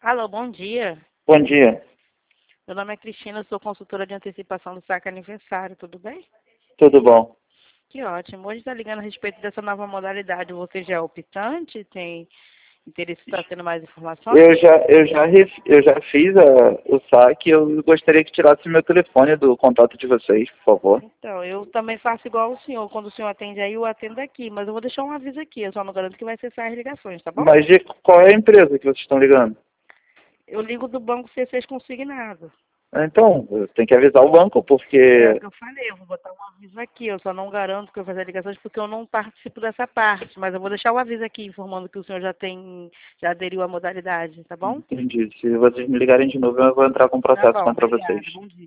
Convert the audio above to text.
Alô, bom dia. Bom dia, Meu nome é Cristina, eu sou consultora de antecipação do saque aniversário, tudo bem? tudo bom? Que ótimo. Hoje está ligando a respeito dessa nova modalidade. Você já é optante? Tem interesse em estar tendo mais informações? Eu já fiz o saque. Eu gostaria que tirasse meu telefone do contato de vocês, por favor. Então, eu também faço igual o senhor. Quando o senhor atende aí, eu atendo aqui. Mas eu vou deixar um aviso aqui. Eu só não garanto que vai cessar as ligações, tá bom? Mas qual é a empresa que vocês estão ligando? Eu ligo do banco C6 Consignado. Então, tem que avisar o banco, É o porque... que eu falei, eu vou botar um aviso aqui. Eu só não garanto que eu vou fazer ligações porque eu não participo dessa parte. Mas eu vou deixar o aviso aqui informando que o senhor já aderiu à modalidade, tá bom? Entendi. Se vocês me ligarem de novo, eu vou entrar com Tá processo bom, contra vocês. obrigada. Bom dia.